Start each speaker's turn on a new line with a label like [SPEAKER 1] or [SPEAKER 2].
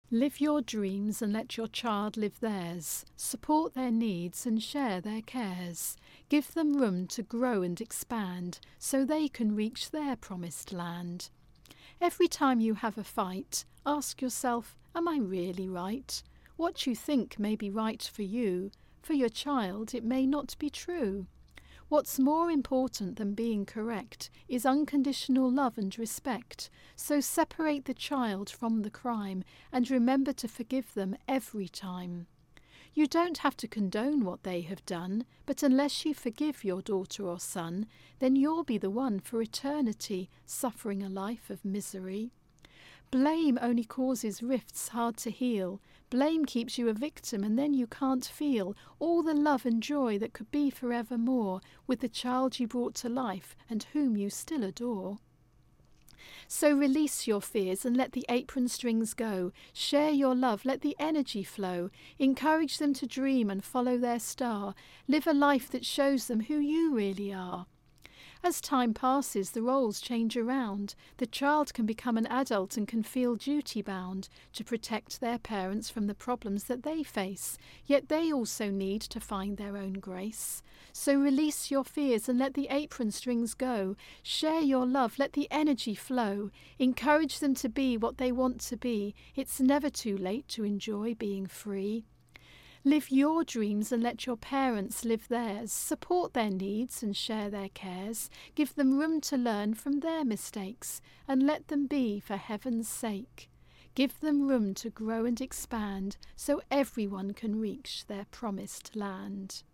[SPEAKER 1] Live your dreams and let your child live theirs. Support their needs and share their cares. Give them room to grow and expand so they can reach their promised land. Every time you have a fight, ask yourself, am I really right? What you think may be right for you, for your child it may not be true. What's more important than being correct is unconditional love and respect. So separate the child from the crime and remember to forgive them every time. You don't have to condone what they have done, but unless you forgive your daughter or son, then you'll be the one for eternity suffering a life of misery. Blame only causes rifts hard to heal. Blame keeps you a victim and then you can't feel all the love and joy that could be forevermore with the child you brought to life and whom you still adore. So release your fears and let the apron strings go. Share your love, let the energy flow. Encourage them to dream and follow their star. Live a life that shows them who you really are. As time passes, the roles change around. The child can become an adult and can feel duty-bound to protect their parents from the problems that they face, yet they also need to find their own grace. So release your fears and let the apron strings go. Share your love, let the energy flow. Encourage them to be what they want to be. It's never too late to enjoy being free. Live your dreams and let your parents live theirs. Support their needs and share their cares. Give them room to learn from their mistakes and let them be for heaven's sake. Give them room to grow and expand so everyone can reach their promised land.